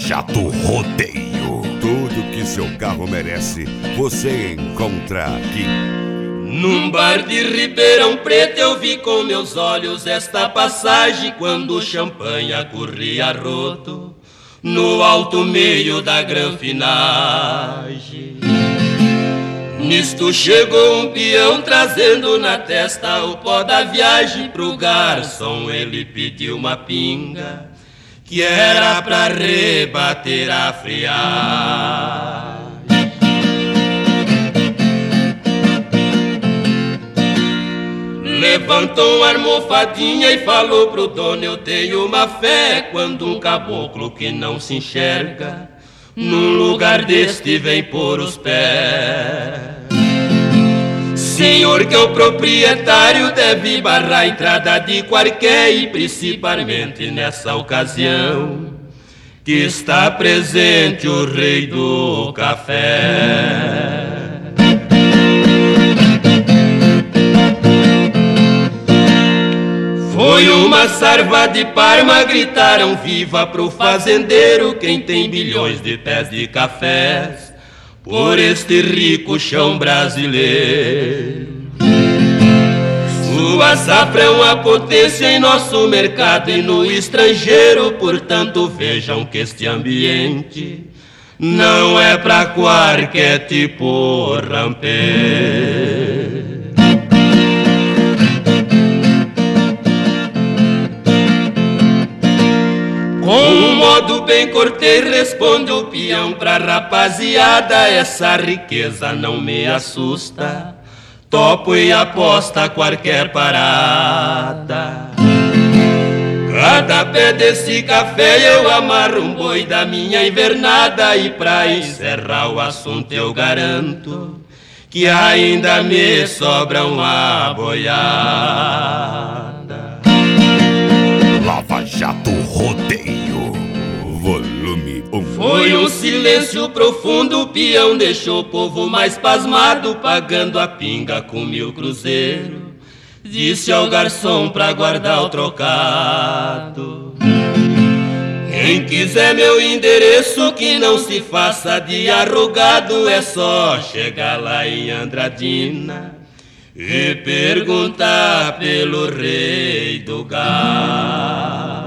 Jato Rodeio. Tudo que seu carro merece, você encontra aqui. Num bar de Ribeirão Preto eu vi com meus olhos esta passagem, quando o champanhe corria roto no alto meio da granfinagem. Nisto chegou um peão trazendo na testa o pó da viagem. Pro garçom ele pediu uma pinga, que era pra rebater a friagem. Levantou uma almofadinha e falou pro dono: eu tenho uma fé, quando um caboclo que não se enxerga num lugar deste vem pôr os pés. Senhor que é o proprietário deve barrar a entrada de qualquer, e principalmente nessa ocasião que está presente o rei do café. Foi uma sarva de Parma, gritaram viva pro fazendeiro, quem tem bilhões de pés de cafés por este rico chão brasileiro. Sua safra é uma potência em nosso mercado e no estrangeiro, portanto vejam que este ambiente não é pra qualquer tipo rampeiro. Com um modo bem cortês responde o peão pra rapaziada: essa riqueza não me assusta, topo e aposta a qualquer parada. Cada pé desse café eu amarro um boi da minha invernada, e pra encerrar o assunto eu garanto que ainda me sobra uma boiada. Lava Jato Rodeio. Volume 1. Foi um silêncio profundo, o peão deixou o povo mais pasmado, pagando a pinga com 1000 cruzeiros. Disse ao garçom pra guardar o trocado: quem quiser meu endereço, que não se faça de arrogado, é só chegar lá em Andradina e perguntar pelo rei do gado.